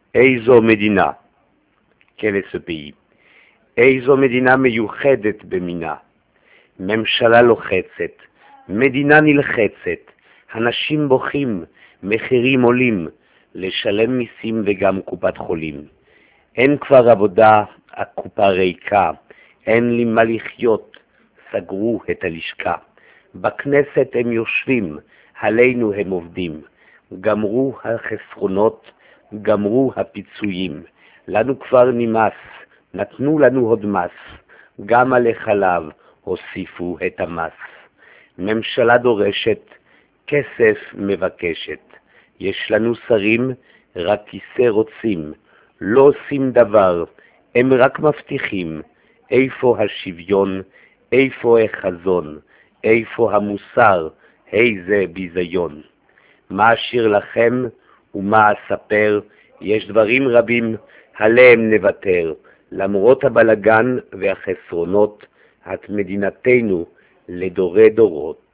איזו מדינה, quel est ce pays? איזו מדינה מיוחדת במינה, ממשלה לוחצת, מדינה נלחצת, אנשים בוכים, מחירים עולים, לשלם מיסים וגם קופת חולים. אין כבר עבודה, הקופה ריקה, אין לי מה לחיות, סגרו את הלשכה. בכנסת הם יושבים, עלינו הם עובדים. גמרו החסרונות, גמרו הפיצויים. לנו כבר נמאס, נתנו לנו עוד מס. גם על החלב הוסיפו את המס. ממשלה דורשת, כסף מבקשת. יש לנו שרים, רק כיסא רוצים. לא עושים דבר, הם רק מבטיחים. איפה השוויון, איפה החזון, איפה המוסר, איזה ביזיון. מה אשיר לכם ומה אספר, יש דברים רבים, עליהם נוותר. למרות הבלגן והחסרונות, את מדינתנו לדורי דורות.